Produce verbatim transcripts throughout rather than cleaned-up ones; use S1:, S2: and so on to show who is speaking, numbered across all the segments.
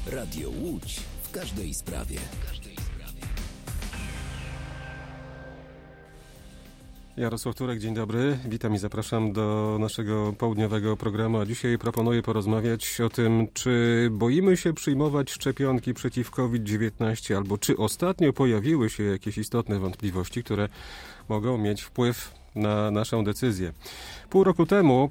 S1: Radio Łódź w każdej sprawie.
S2: Jarosław Turek, dzień dobry. Witam i zapraszam do naszego południowego programu. A dzisiaj proponuję porozmawiać o tym, czy boimy się przyjmować szczepionki przeciw kowid dziewiętnaście, albo czy ostatnio pojawiły się jakieś istotne wątpliwości, które mogą mieć wpływ na naszą decyzję. Pół roku temu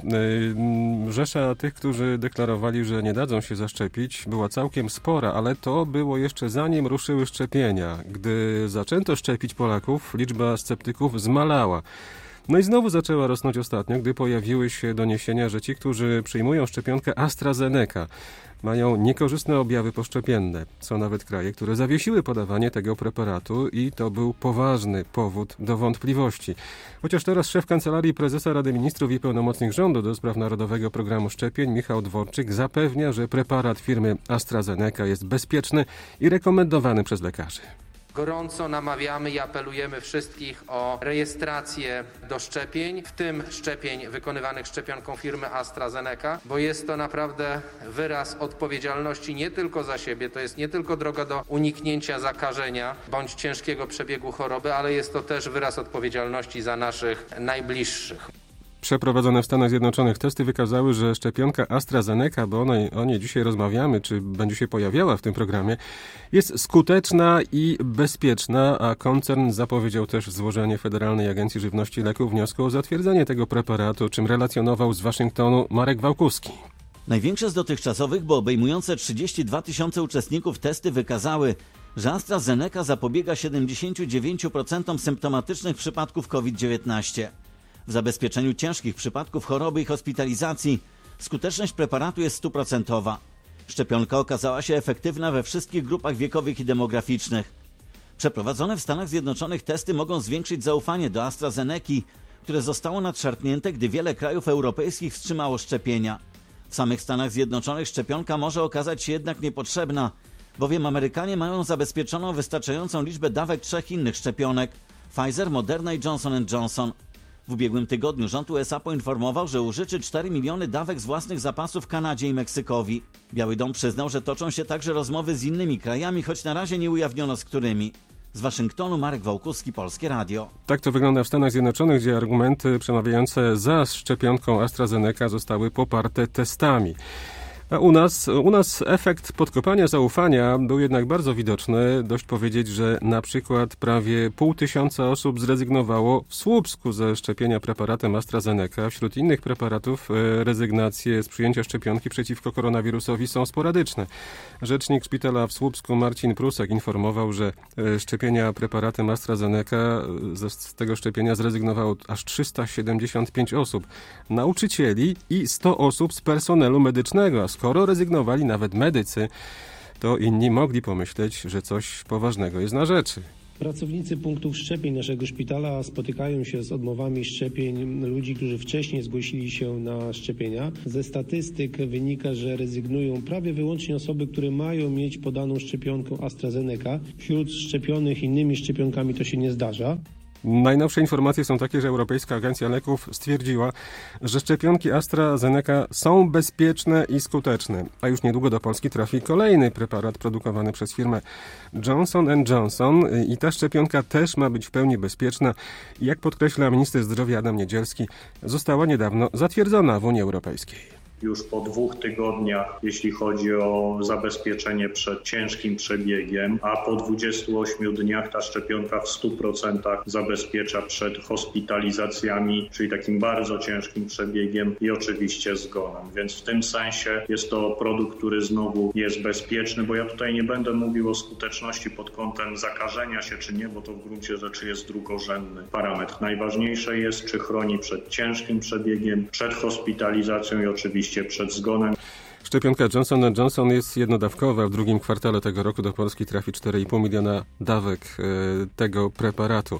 S2: yy, rzesza tych, którzy deklarowali, że nie dadzą się zaszczepić, była całkiem spora, ale to było jeszcze zanim ruszyły szczepienia. Gdy zaczęto szczepić Polaków, liczba sceptyków zmalała. No i znowu zaczęła rosnąć ostatnio, gdy pojawiły się doniesienia, że ci, którzy przyjmują szczepionkę AstraZeneca, mają niekorzystne objawy poszczepienne. Są nawet kraje, które zawiesiły podawanie tego preparatu i to był poważny powód do wątpliwości. Chociaż teraz szef Kancelarii Prezesa Rady Ministrów i pełnomocnik rządu do spraw Narodowego Programu Szczepień Michał Dworczyk zapewnia, że preparat firmy AstraZeneca jest bezpieczny i rekomendowany przez lekarzy.
S3: Gorąco namawiamy i apelujemy wszystkich o rejestrację do szczepień, w tym szczepień wykonywanych szczepionką firmy AstraZeneca, bo jest to naprawdę wyraz odpowiedzialności nie tylko za siebie, to jest nie tylko droga do uniknięcia zakażenia bądź ciężkiego przebiegu choroby, ale jest to też wyraz odpowiedzialności za naszych najbliższych.
S2: Przeprowadzone w Stanach Zjednoczonych testy wykazały, że szczepionka AstraZeneca, bo o niej, o niej dzisiaj rozmawiamy, czy będzie się pojawiała w tym programie, jest skuteczna i bezpieczna, a koncern zapowiedział też złożenie Federalnej Agencji Żywności i Leków wniosku o zatwierdzenie tego preparatu, czym relacjonował z Waszyngtonu Marek Wałkuski.
S4: Największe z dotychczasowych, bo obejmujące trzydzieści dwa tysiące uczestników testy wykazały, że AstraZeneca zapobiega siedemdziesiąt dziewięć procent symptomatycznych przypadków kowid dziewiętnaście. W zabezpieczeniu ciężkich przypadków choroby i hospitalizacji skuteczność preparatu jest stuprocentowa. Szczepionka okazała się efektywna we wszystkich grupach wiekowych i demograficznych. Przeprowadzone w Stanach Zjednoczonych testy mogą zwiększyć zaufanie do AstraZeneki, które zostało nadszarpnięte, gdy wiele krajów europejskich wstrzymało szczepienia. W samych Stanach Zjednoczonych szczepionka może okazać się jednak niepotrzebna, bowiem Amerykanie mają zabezpieczoną wystarczającą liczbę dawek trzech innych szczepionek – Pfizer, Moderna i Johnson and Johnson. W ubiegłym tygodniu rząd U S A poinformował, że użyczy cztery miliony dawek z własnych zapasów Kanadzie i Meksykowi. Biały Dom przyznał, że toczą się także rozmowy z innymi krajami, choć na razie nie ujawniono z którymi. Z Waszyngtonu Marek Wałkuski, Polskie Radio.
S2: Tak to wygląda w Stanach Zjednoczonych, gdzie argumenty przemawiające za szczepionką AstraZeneca zostały poparte testami. A u nas, u nas efekt podkopania zaufania był jednak bardzo widoczny. Dość powiedzieć, że na przykład prawie pół tysiąca osób zrezygnowało w Słupsku ze szczepienia preparatem AstraZeneca. Wśród innych preparatów rezygnacje z przyjęcia szczepionki przeciwko koronawirusowi są sporadyczne. Rzecznik szpitala w Słupsku Marcin Prusak informował, że szczepienia preparatem AstraZeneca, z tego szczepienia zrezygnowało aż trzysta siedemdziesiąt pięć osób. Nauczycieli i sto osób z personelu medycznego. Skoro rezygnowali nawet medycy, to inni mogli pomyśleć, że coś poważnego jest na rzeczy.
S5: Pracownicy punktów szczepień naszego szpitala spotykają się z odmowami szczepień ludzi, którzy wcześniej zgłosili się na szczepienia. Ze statystyk wynika, że rezygnują prawie wyłącznie osoby, które mają mieć podaną szczepionkę AstraZeneca. Wśród szczepionych innymi szczepionkami to się nie zdarza.
S2: Najnowsze informacje są takie, że Europejska Agencja Leków stwierdziła, że szczepionki AstraZeneca są bezpieczne i skuteczne, a już niedługo do Polski trafi kolejny preparat produkowany przez firmę Johnson and Johnson i ta szczepionka też ma być w pełni bezpieczna. Jak podkreśla minister zdrowia Adam Niedzielski, została niedawno zatwierdzona w Unii Europejskiej.
S6: Już po dwóch tygodniach, jeśli chodzi o zabezpieczenie przed ciężkim przebiegiem, a po dwudziestu ośmiu dniach ta szczepionka w stu procentach zabezpiecza przed hospitalizacjami, czyli takim bardzo ciężkim przebiegiem i oczywiście zgonem. Więc w tym sensie jest to produkt, który znowu jest bezpieczny, bo ja tutaj nie będę mówił o skuteczności pod kątem zakażenia się czy nie, bo to w gruncie rzeczy jest drugorzędny parametr. Najważniejsze jest, czy chroni przed ciężkim przebiegiem, przed hospitalizacją i oczywiście przed zgonem.
S2: Szczepionka Johnson and Johnson jest jednodawkowa. W drugim kwartale tego roku do Polski trafi cztery i pół miliona dawek tego preparatu.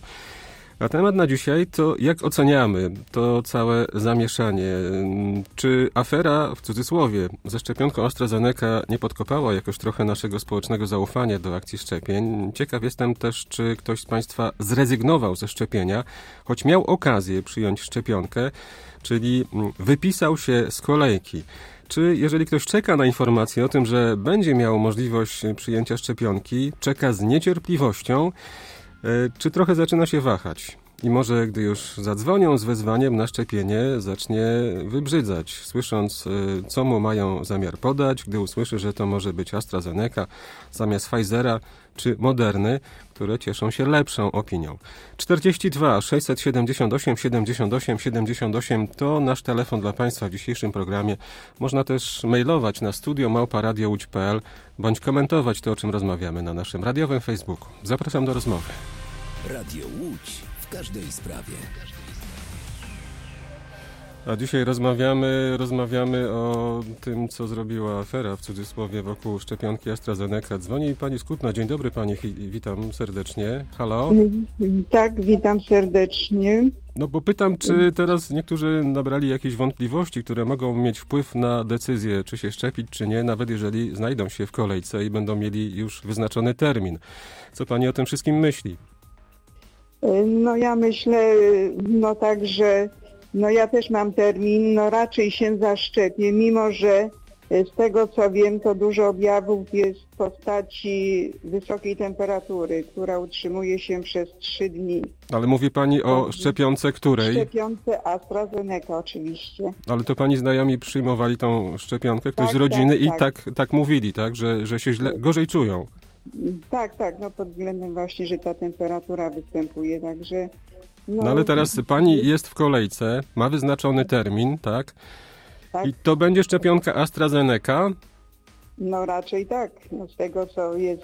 S2: A temat na dzisiaj to jak oceniamy to całe zamieszanie? Czy afera, w cudzysłowie, ze szczepionką AstraZeneca nie podkopała jakoś trochę naszego społecznego zaufania do akcji szczepień? Ciekaw jestem też, czy ktoś z Państwa zrezygnował ze szczepienia, choć miał okazję przyjąć szczepionkę, czyli wypisał się z kolejki. Czy jeżeli ktoś czeka na informację o tym, że będzie miał możliwość przyjęcia szczepionki, czeka z niecierpliwością, czy trochę zaczyna się wahać? I może gdy już zadzwonią z wezwaniem na szczepienie, zacznie wybrzydzać, słysząc, co mu mają zamiar podać, gdy usłyszy, że to może być AstraZeneca zamiast Pfizera czy Moderny, które cieszą się lepszą opinią. czterdzieści dwa sześćset siedemdziesiąt osiem siedemdziesiąt osiem siedemdziesiąt osiem to nasz telefon dla Państwa w dzisiejszym programie. Można też mailować na studio małpa radio łódź kropka p l bądź komentować to, o czym rozmawiamy na naszym radiowym Facebooku. Zapraszam do rozmowy.
S1: Radio Łódź w każdej sprawie.
S2: A dzisiaj rozmawiamy, rozmawiamy o tym, co zrobiła afera, w cudzysłowie, wokół szczepionki AstraZeneca. Dzwoni pani z Kutna. Dzień dobry pani, witam serdecznie. Halo?
S7: Tak, witam serdecznie.
S2: No bo pytam, czy teraz niektórzy nabrali jakieś wątpliwości, które mogą mieć wpływ na decyzję, czy się szczepić, czy nie, nawet jeżeli znajdą się w kolejce i będą mieli już wyznaczony termin. Co pani o tym wszystkim myśli?
S7: No ja myślę, no tak, że no ja też mam termin, no raczej się zaszczepię, mimo że z tego co wiem, to dużo objawów jest w postaci wysokiej temperatury, która utrzymuje się przez trzy dni.
S2: Ale mówi pani o szczepionce której?
S7: Szczepionce AstraZeneca oczywiście.
S2: Ale to pani znajomi przyjmowali tą szczepionkę, ktoś
S7: Tak,
S2: z rodziny
S7: tak,
S2: i
S7: tak.
S2: tak, tak mówili, tak, że, że się źle, gorzej czują.
S7: Tak, tak, no pod względem właśnie, że ta temperatura występuje, także... No,
S2: No ale teraz pani jest w kolejce, ma wyznaczony termin, tak?
S7: tak,
S2: I to będzie szczepionka AstraZeneca.
S7: no raczej tak, no z tego co jest...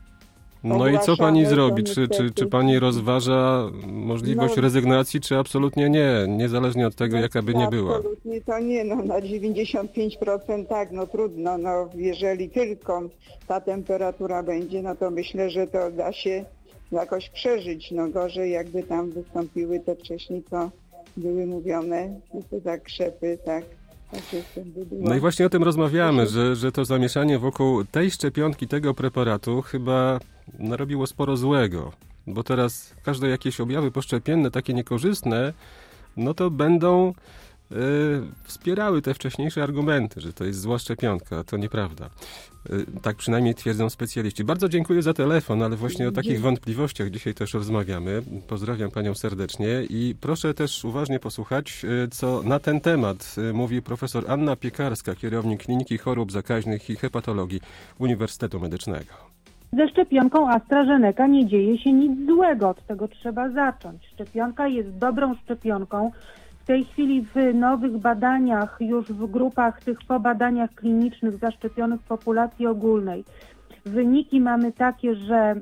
S2: No i co pani
S7: Ogłaszane,
S2: zrobi?
S7: to
S2: Czy, czy, czy
S7: niestety-
S2: pani rozważa możliwość
S7: No-
S2: rezygnacji, czy absolutnie nie? Niezależnie od tego, jaka by nie była.
S7: Absolutnie to nie, no na dziewięćdziesiąt pięć procent tak, no trudno, no jeżeli tylko ta temperatura będzie, no to myślę, że to da się jakoś przeżyć, no gorzej jakby tam wystąpiły te wcześniej, co były mówione, te zakrzepy, tak. tak jestem by było.
S2: No i właśnie o tym rozmawiamy, że, że to zamieszanie wokół tej szczepionki, tego preparatu chyba narobiło sporo złego. Bo teraz każde jakieś objawy poszczepienne, takie niekorzystne, no to będą y, wspierały te wcześniejsze argumenty, że to jest zła szczepionka. To nieprawda. Y, tak przynajmniej twierdzą specjaliści. Bardzo dziękuję za telefon, ale właśnie o takich wątpliwościach dzisiaj też rozmawiamy. Pozdrawiam panią serdecznie i proszę też uważnie posłuchać, y, co na ten temat y, mówi profesor Anna Piekarska, kierownik Kliniki Chorób Zakaźnych i Hepatologii Uniwersytetu Medycznego.
S8: Ze szczepionką AstraZeneca nie dzieje się nic złego, od tego trzeba zacząć. Szczepionka jest dobrą szczepionką. W tej chwili w nowych badaniach, już w grupach tych po badaniach klinicznych zaszczepionych populacji ogólnej, wyniki mamy takie, że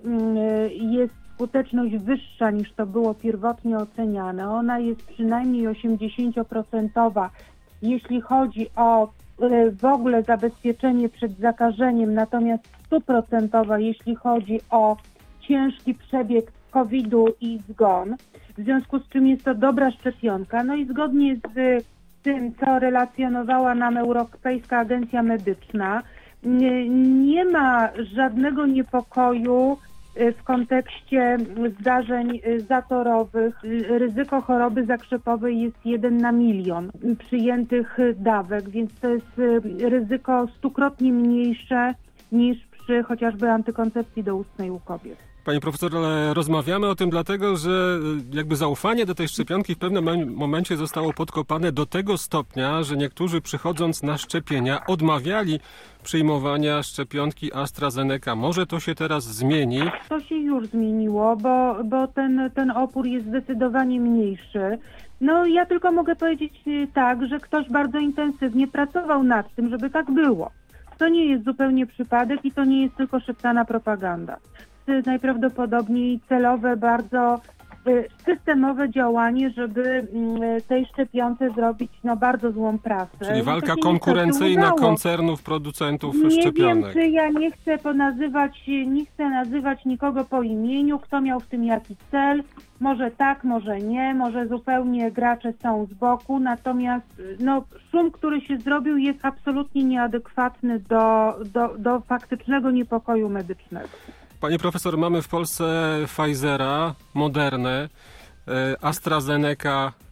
S8: jest skuteczność wyższa niż to było pierwotnie oceniane. Ona jest przynajmniej osiemdziesięcioprocentowa, jeśli chodzi o w ogóle zabezpieczenie przed zakażeniem, natomiast stuprocentowa, jeśli chodzi o ciężki przebieg kowida i zgon, w związku z czym jest to dobra szczepionka. No i zgodnie z tym, co relacjonowała nam Europejska Agencja Medyczna, nie, nie ma żadnego niepokoju w kontekście zdarzeń zatorowych. Ryzyko choroby zakrzepowej jest jeden na milion przyjętych dawek, więc to jest ryzyko stukrotnie mniejsze niż przy chociażby antykoncepcji doustnej u kobiet.
S2: Pani profesor, ale rozmawiamy o tym dlatego, że jakby zaufanie do tej szczepionki w pewnym momencie zostało podkopane do tego stopnia, że niektórzy przychodząc na szczepienia odmawiali przyjmowania szczepionki AstraZeneca. Może to się teraz zmieni?
S8: To się już zmieniło, bo, bo ten, ten opór jest zdecydowanie mniejszy. No ja tylko mogę powiedzieć tak, że ktoś bardzo intensywnie pracował nad tym, żeby tak było. To nie jest zupełnie przypadek i to nie jest tylko szeptana propaganda. Najprawdopodobniej celowe, bardzo systemowe działanie, żeby tej szczepionce zrobić no, bardzo złą pracę.
S2: Czyli walka
S8: no,
S2: konkurencyjna koncernów, producentów
S8: nie
S2: szczepionek.
S8: Nie wiem, czy ja nie chcę ponazywać, nie chcę nazywać nikogo po imieniu, kto miał w tym jaki cel. Może tak, może nie, może zupełnie gracze są z boku, natomiast no, szum, który się zrobił, jest absolutnie nieadekwatny do, do, do faktycznego niepokoju medycznego.
S2: Pani profesor, mamy w Polsce Pfizera, Modernę, AstraZeneca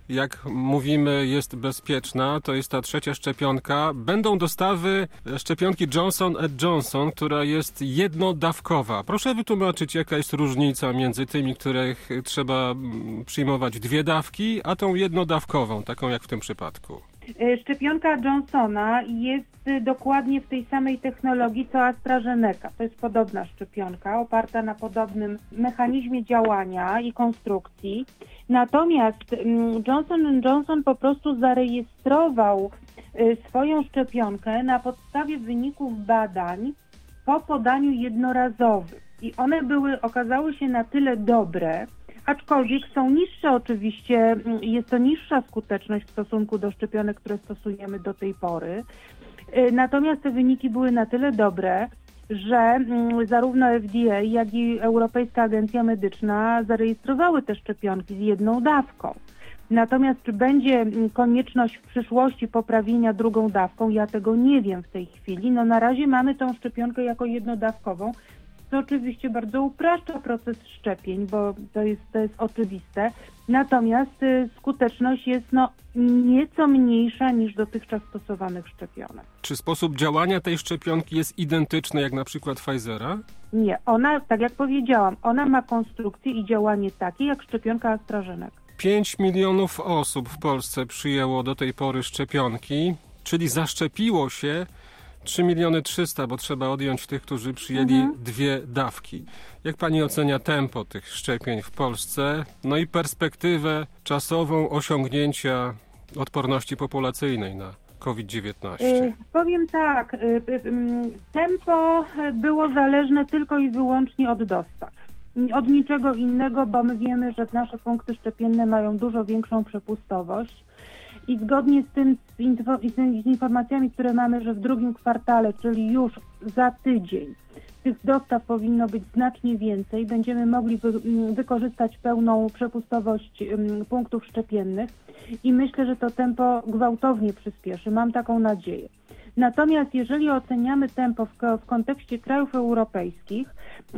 S2: jak mówimy, jest bezpieczna, to jest ta trzecia szczepionka. Będą dostawy szczepionki Johnson and Johnson, która jest jednodawkowa. Proszę wytłumaczyć, jaka jest różnica między tymi, których trzeba przyjmować dwie dawki, a tą jednodawkową, taką jak w tym przypadku.
S8: Szczepionka Johnsona jest dokładnie w tej samej technologii co AstraZeneca. To jest podobna szczepionka, oparta na podobnym mechanizmie działania i konstrukcji. Natomiast Johnson and Johnson po prostu zarejestrował swoją szczepionkę na podstawie wyników badań po podaniu jednorazowym. I one były, okazały się na tyle dobre, aczkolwiek są niższe oczywiście, jest to niższa skuteczność w stosunku do szczepionek, które stosujemy do tej pory. Natomiast te wyniki były na tyle dobre, że zarówno F D A, jak i Europejska Agencja Medyczna zarejestrowały te szczepionki z jedną dawką. Natomiast czy będzie konieczność w przyszłości poprawienia drugą dawką, ja tego nie wiem w tej chwili. No na razie mamy tą szczepionkę jako jednodawkową, co oczywiście bardzo upraszcza proces szczepień, bo to jest, to jest oczywiste. Natomiast y, skuteczność jest no, nieco mniejsza niż dotychczas stosowanych szczepionek.
S2: Czy sposób działania tej szczepionki jest identyczny jak na przykład Pfizera?
S8: Nie, ona, tak jak powiedziałam, ona ma konstrukcję i działanie takie jak szczepionka AstraZeneca.
S2: pięć milionów osób w Polsce przyjęło do tej pory szczepionki, czyli zaszczepiło się trzy miliony trzysta, bo trzeba odjąć tych, którzy przyjęli mhm. dwie dawki. Jak pani ocenia tempo tych szczepień w Polsce, no i perspektywę czasową osiągnięcia odporności populacyjnej na COVID dziewiętnaście?
S8: Yy, powiem tak, yy, yy, tempo było zależne tylko i wyłącznie od dostaw. Od niczego innego, bo my wiemy, że nasze punkty szczepienne mają dużo większą przepustowość. I zgodnie z tym, z, info, z informacjami, które mamy, że w drugim kwartale, czyli już za tydzień, tych dostaw powinno być znacznie więcej, będziemy mogli wy, wykorzystać pełną przepustowość um, punktów szczepiennych i myślę, że to tempo gwałtownie przyspieszy. Mam taką nadzieję. Natomiast jeżeli oceniamy tempo w, w kontekście krajów europejskich,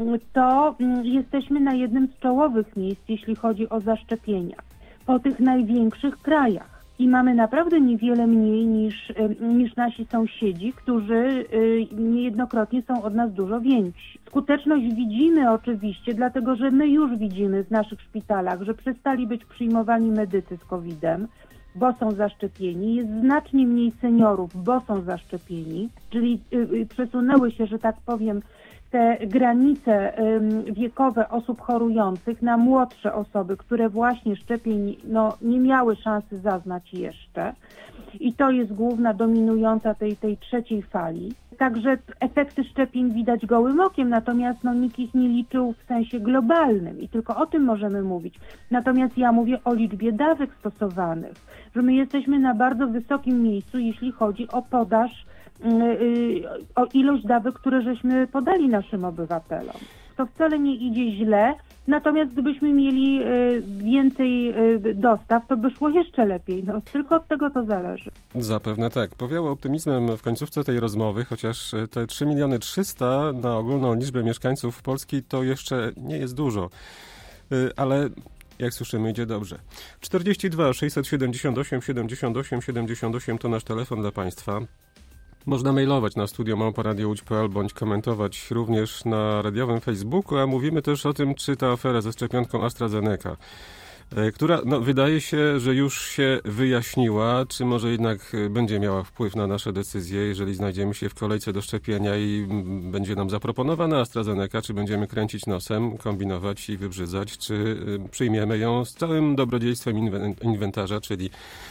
S8: to um, jesteśmy na jednym z czołowych miejsc, jeśli chodzi o zaszczepienia, po tych największych krajach. I mamy naprawdę niewiele mniej niż, niż nasi sąsiedzi, którzy niejednokrotnie są od nas dużo więksi. Skuteczność widzimy oczywiście, dlatego że my już widzimy w naszych szpitalach, że przestali być przyjmowani medycy z kowidem, bo są zaszczepieni. Jest znacznie mniej seniorów, bo są zaszczepieni, czyli przesunęły się, że tak powiem, te granice wiekowe osób chorujących na młodsze osoby, które właśnie szczepień no, nie miały szansy zaznać jeszcze. I to jest główna dominująca tej, tej trzeciej fali. Także efekty szczepień widać gołym okiem, natomiast no, nikt ich nie liczył w sensie globalnym i tylko o tym możemy mówić. Natomiast ja mówię o liczbie dawek stosowanych, że my jesteśmy na bardzo wysokim miejscu, jeśli chodzi o podaż, yy, o ilość dawek, które żeśmy podali naszym obywatelom. To wcale nie idzie źle, natomiast gdybyśmy mieli y, więcej y, dostaw, to by szło jeszcze lepiej. No, tylko od tego to zależy.
S2: Zapewne tak. Powiało optymizmem w końcówce tej rozmowy, chociaż te trzy miliony trzysta na ogólną liczbę mieszkańców Polski to jeszcze nie jest dużo. Y, ale jak słyszymy, idzie dobrze. czterdzieści dwa sześćset siedemdziesiąt osiem siedemdziesiąt osiem siedemdziesiąt osiem to nasz telefon dla Państwa. Można mailować na studio małpa radio łódź kropka p l bądź komentować również na radiowym Facebooku, a mówimy też o tym, czy ta afera ze szczepionką AstraZeneca, która no, wydaje się, że już się wyjaśniła, czy może jednak będzie miała wpływ na nasze decyzje, jeżeli znajdziemy się w kolejce do szczepienia i będzie nam zaproponowana AstraZeneca, czy będziemy kręcić nosem, kombinować i wybrzydzać, czy przyjmiemy ją z całym dobrodziejstwem inwentarza, czyli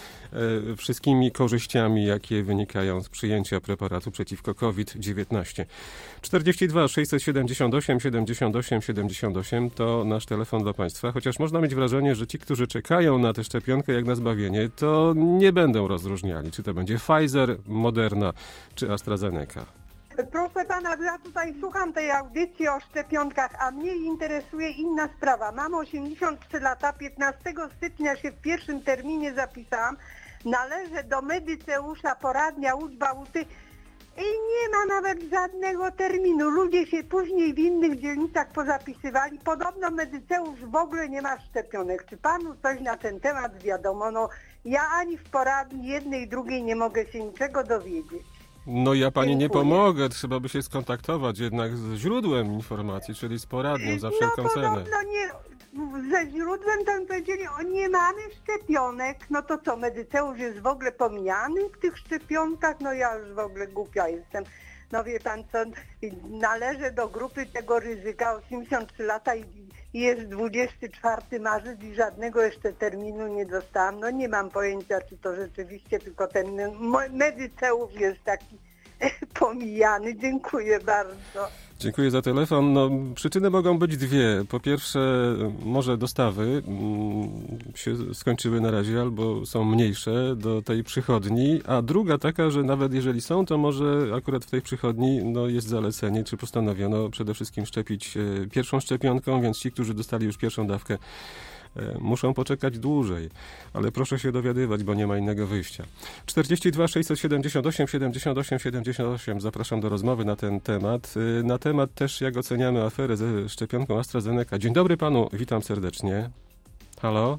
S2: wszystkimi korzyściami, jakie wynikają z przyjęcia preparatu przeciwko COVID dziewiętnaście. czterdzieści dwa sześćset siedemdziesiąt osiem siedemdziesiąt osiem siedemdziesiąt osiem to nasz telefon dla Państwa, chociaż można mieć wrażenie, że ci, którzy czekają na tę szczepionkę jak na zbawienie, to nie będą rozróżniali, czy to będzie Pfizer, Moderna czy AstraZeneca.
S9: Proszę pana, ja tutaj słucham tej audycji o szczepionkach, a mnie interesuje inna sprawa. Mam osiemdziesiąt trzy lata, piętnastego stycznia się w pierwszym terminie zapisałam. Należę do Medyceusza, poradnia Łódź Bałuty. I nie ma nawet żadnego terminu. Ludzie się później w innych dzielnicach pozapisywali. Podobno Medyceusz w ogóle nie ma szczepionek. Czy panu coś na ten temat wiadomo? No ja ani w poradni jednej, drugiej nie mogę się niczego dowiedzieć.
S2: No ja pani
S9: Dziękuję.
S2: nie pomogę, trzeba by się skontaktować jednak z źródłem informacji, czyli z poradnią za wszelką
S9: no
S2: cenę.
S9: podobno nie, ze źródłem to mi powiedzieli, o nie mamy szczepionek. No to co, Medyceusz jest w ogóle pomijany w tych szczepionkach? No ja już w ogóle głupia jestem. No wie pan co, należę do grupy tego ryzyka, osiemdziesiąt trzy lata i jest dwudziestego czwartego marca i żadnego jeszcze terminu nie dostałam. No nie mam pojęcia, czy to rzeczywiście tylko ten Medyceusz jest taki pomijany. Dziękuję bardzo.
S2: Dziękuję za telefon. No, przyczyny mogą być dwie. Po pierwsze, może dostawy mm, się skończyły na razie albo są mniejsze do tej przychodni, a druga taka, że nawet jeżeli są, to może akurat w tej przychodni no, jest zalecenie, czy postanowiono przede wszystkim szczepić e, pierwszą szczepionką, więc ci, którzy dostali już pierwszą dawkę, muszą poczekać dłużej, ale proszę się dowiadywać, bo nie ma innego wyjścia. czterdzieści dwa sześćset siedemdziesiąt osiem siedemdziesiąt osiem siedemdziesiąt osiem. Zapraszam do rozmowy na ten temat. Na temat też, jak oceniamy aferę ze szczepionką AstraZeneca. Dzień dobry panu, witam serdecznie. Halo?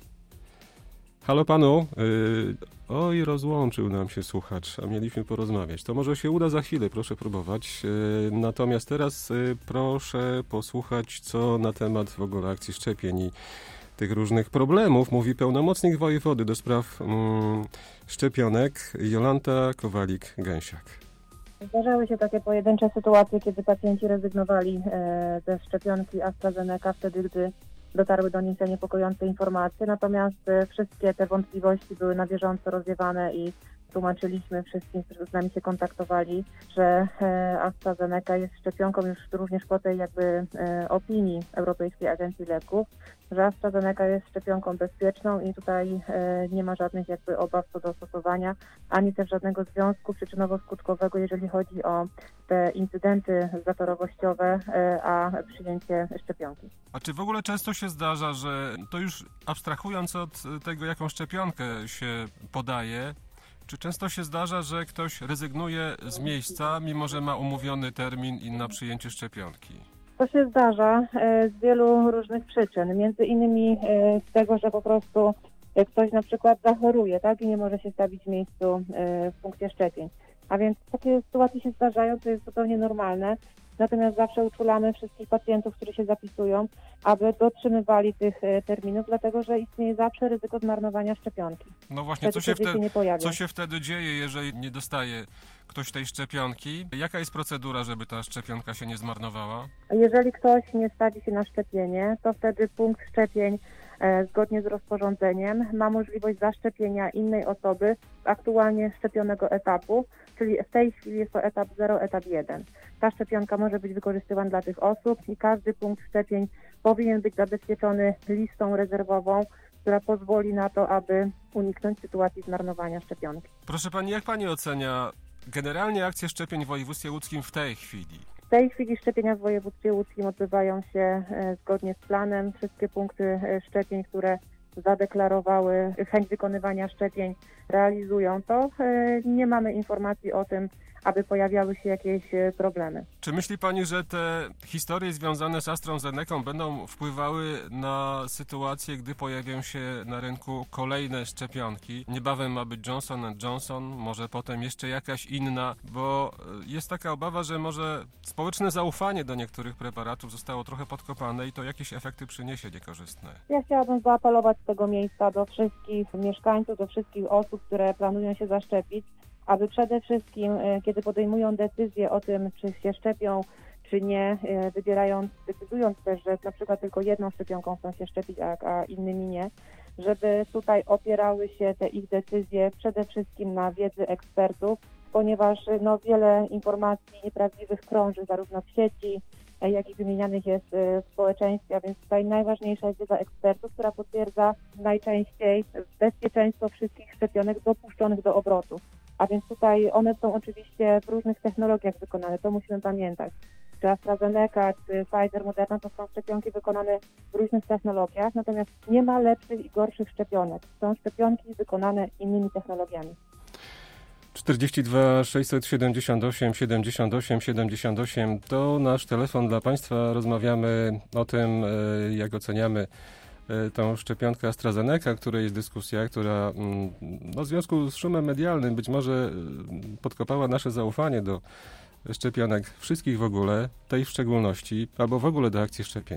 S2: Halo panu? Yy, oj, rozłączył nam się słuchacz, a mieliśmy porozmawiać. To może się uda za chwilę, proszę próbować. Yy, natomiast teraz yy, proszę posłuchać, co na temat w ogóle akcji szczepień i tych różnych problemów mówi pełnomocnik wojewody do spraw mm, szczepionek Jolanta Kowalik-Gęsiak.
S10: Zdarzały się takie pojedyncze sytuacje, kiedy pacjenci rezygnowali e, ze szczepionki AstraZeneca wtedy, gdy dotarły do nich te niepokojące informacje, natomiast e, wszystkie te wątpliwości były na bieżąco rozwiewane i tłumaczyliśmy wszystkim, którzy z nami się kontaktowali, że e, AstraZeneca jest szczepionką już również po tej jakby e, opinii Europejskiej Agencji Leków, że AstraZeneca jest szczepionką bezpieczną i tutaj e, nie ma żadnych jakby obaw co do stosowania, ani też żadnego związku przyczynowo-skutkowego, jeżeli chodzi o te incydenty zatorowościowe, e, a przyjęcie szczepionki.
S2: A czy w ogóle często się zdarza, że to już abstrahując od tego, jaką szczepionkę się podaje, czy często się zdarza, że ktoś rezygnuje z miejsca, mimo że ma umówiony termin na przyjęcie szczepionki?
S10: To się zdarza e, z wielu różnych przyczyn, między innymi e, z tego, że po prostu e, ktoś na przykład zachoruje, tak, i nie może się stawić w miejscu e, w punkcie szczepień. A więc takie sytuacje się zdarzają, to jest zupełnie normalne. Natomiast zawsze uczulamy wszystkich pacjentów, którzy się zapisują, aby dotrzymywali tych e, terminów, dlatego że istnieje zawsze ryzyko zmarnowania szczepionki.
S2: No właśnie, co się,
S10: wtedy,
S2: wtedy,
S10: się nie
S2: co się wtedy dzieje, jeżeli nie dostaje ktoś tej szczepionki? Jaka jest procedura, żeby ta szczepionka się nie zmarnowała?
S10: Jeżeli ktoś nie stawi się na szczepienie, to wtedy punkt szczepień e, zgodnie z rozporządzeniem ma możliwość zaszczepienia innej osoby z aktualnie szczepionego etapu, czyli w tej chwili jest to etap zero, etap jeden. Ta szczepionka może być wykorzystywana dla tych osób i każdy punkt szczepień powinien być zabezpieczony listą rezerwową, która pozwoli na to, aby uniknąć sytuacji zmarnowania szczepionki.
S2: Proszę pani, jak pani ocenia generalnie akcje szczepień w województwie łódzkim w tej chwili?
S10: W tej chwili szczepienia w województwie łódzkim odbywają się e, zgodnie z planem. Wszystkie punkty e, szczepień, które zadeklarowały chęć wykonywania szczepień, realizują to. E, nie mamy informacji o tym, aby pojawiały się jakieś problemy.
S2: Czy myśli pani, że te historie związane z AstraZenecą będą wpływały na sytuację, gdy pojawią się na rynku kolejne szczepionki? Niebawem ma być Johnson and Johnson, może potem jeszcze jakaś inna, bo jest taka obawa, że może społeczne zaufanie do niektórych preparatów zostało trochę podkopane i to jakieś efekty przyniesie niekorzystne.
S10: Ja chciałabym zaapelować z tego miejsca do wszystkich mieszkańców, do wszystkich osób, które planują się zaszczepić, aby przede wszystkim, kiedy podejmują decyzję o tym, czy się szczepią, czy nie, wybierając, decydując też, że na przykład tylko jedną szczepionką chcą się szczepić, a, a innymi nie, żeby tutaj opierały się te ich decyzje przede wszystkim na wiedzy ekspertów, ponieważ no, wiele informacji nieprawdziwych krąży zarówno w sieci, jak i wymienianych jest w społeczeństwie, a więc tutaj najważniejsza jest wiedza ekspertów, która potwierdza najczęściej bezpieczeństwo wszystkich szczepionek dopuszczonych do obrotu. A więc tutaj one są oczywiście w różnych technologiach wykonane, to musimy pamiętać. Czy AstraZeneca, czy Pfizer, Moderna to są szczepionki wykonane w różnych technologiach, natomiast nie ma lepszych i gorszych szczepionek. Są szczepionki wykonane innymi technologiami.
S2: czterdzieści dwa sześćset siedemdziesiąt osiem siedemdziesiąt osiem siedemdziesiąt osiem to nasz telefon dla Państwa. Rozmawiamy o tym, jak oceniamy tą szczepionkę AstraZeneca, której jest dyskusja, która no, w związku z szumem medialnym być może podkopała nasze zaufanie do szczepionek wszystkich w ogóle, tej w szczególności, albo w ogóle do akcji szczepień.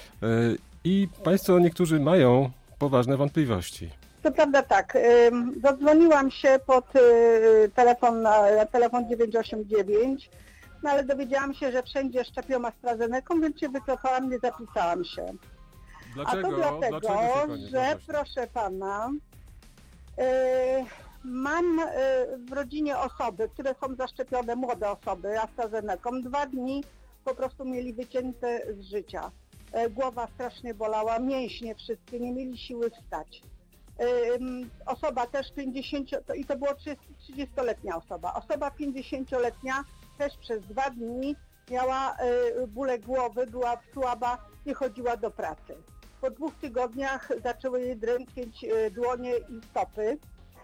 S2: I Państwo niektórzy mają poważne wątpliwości.
S9: To prawda tak. Zadzwoniłam się pod telefon na telefon dziewięć osiem dziewięć, no ale dowiedziałam się, że wszędzie szczepią AstraZeneką, więc się wycofałam, nie zapisałam się.
S2: Dlaczego?
S9: A to dlatego,
S2: Dlaczego się
S9: że proszę pana, yy, mam yy, w rodzinie osoby, które są zaszczepione, młode osoby AstraZeneką, dwa dni po prostu mieli wycięte z życia. Yy, głowa strasznie bolała, mięśnie wszystkie, nie mieli siły wstać. Yy, osoba też pięćdziesięcioletnia, i to była trzydziestoletnia osoba, osoba pięćdziesięcioletnia też przez dwa dni miała yy, bóle głowy, była słaba, nie chodziła do pracy. Po dwóch tygodniach zaczęły jej drętwieć dłonie i stopy.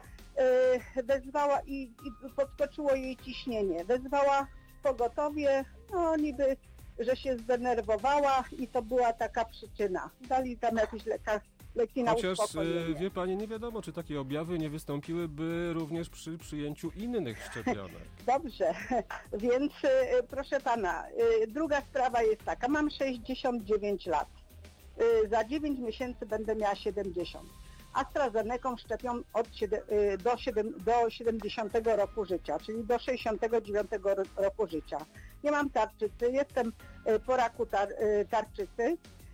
S9: Wezwała i, i podskoczyło jej ciśnienie. Wezwała pogotowie, no niby, że się zdenerwowała i to była taka przyczyna. Dali tam jakieś leka, leki na
S2: Chociaż
S9: uspokojenie.
S2: wie Pani, nie wiadomo, czy takie objawy nie wystąpiłyby również przy przyjęciu innych szczepionek.
S9: Dobrze, więc proszę Pana, druga sprawa jest taka, mam sześćdziesiąt dziewięć lat. Za dziewięć miesięcy będę miała siedemdziesiąt. AstraZeneką szczepią od do siedemdziesiątego roku życia, czyli do sześćdziesiątego dziewiątego roku życia. Nie mam tarczycy, jestem po raku tar, tarczycy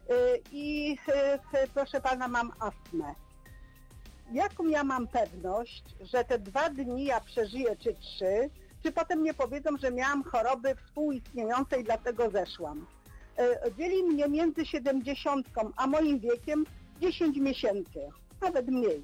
S9: i proszę Pana, mam astmę. Jaką ja mam pewność, że te dwa dni ja przeżyję, czy trzy, czy potem nie powiedzą, że miałam choroby współistniejące i dlatego zeszłam? Dzieli mnie między siedemdziesiątką a moim wiekiem dziesięć miesięcy, nawet mniej.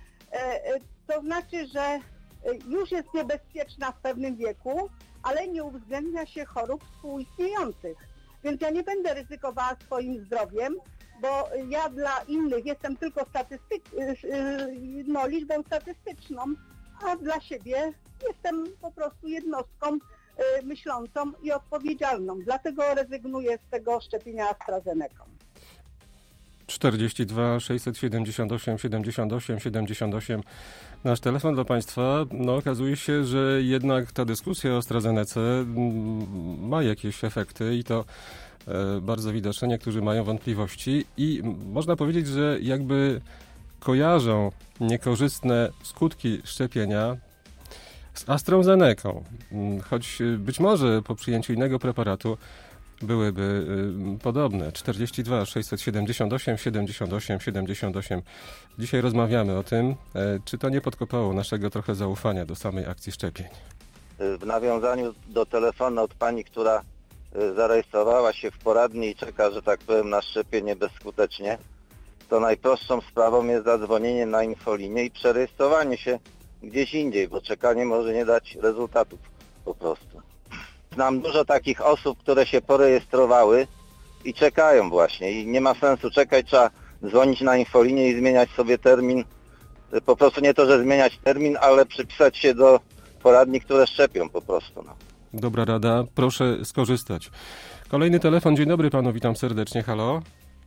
S9: To znaczy, że już jest niebezpieczna w pewnym wieku, ale nie uwzględnia się chorób współistniejących. Więc ja nie będę ryzykowała swoim zdrowiem, bo ja dla innych jestem tylko statystyk, no, liczbą statystyczną, a dla siebie jestem po prostu jednostką myślącą i odpowiedzialną. Dlatego rezygnuję z tego szczepienia AstraZeneką.
S2: czterdzieści dwa sześćset siedemdziesiąt osiem siedemdziesiąt osiem siedemdziesiąt osiem nasz telefon dla Państwa. No, okazuje się, że jednak ta dyskusja o AstraZenece ma jakieś efekty i to e, bardzo widoczne. Niektórzy mają wątpliwości i można powiedzieć, że jakby kojarzą niekorzystne skutki szczepienia z AstraZeneką, choć być może po przyjęciu innego preparatu byłyby y, podobne. czterdzieści dwa sześćset siedemdziesiąt osiem siedemdziesiąt osiem siedemdziesiąt osiem. Dzisiaj rozmawiamy o tym, e, czy to nie podkopało naszego trochę zaufania do samej akcji szczepień.
S11: W nawiązaniu do telefonu od pani, która zarejestrowała się w poradni i czeka, że tak powiem, na szczepienie bezskutecznie, to najprostszą sprawą jest zadzwonienie na infolinię i przerejestrowanie się gdzieś indziej, bo czekanie może nie dać rezultatów po prostu. Znam dużo takich osób, które się porejestrowały i czekają właśnie i nie ma sensu czekać, trzeba dzwonić na infolinię i zmieniać sobie termin. Po prostu nie to, że zmieniać termin, ale przypisać się do poradni, które szczepią po prostu. No.
S2: Dobra rada, proszę skorzystać. Kolejny telefon, dzień dobry panu, witam serdecznie, halo.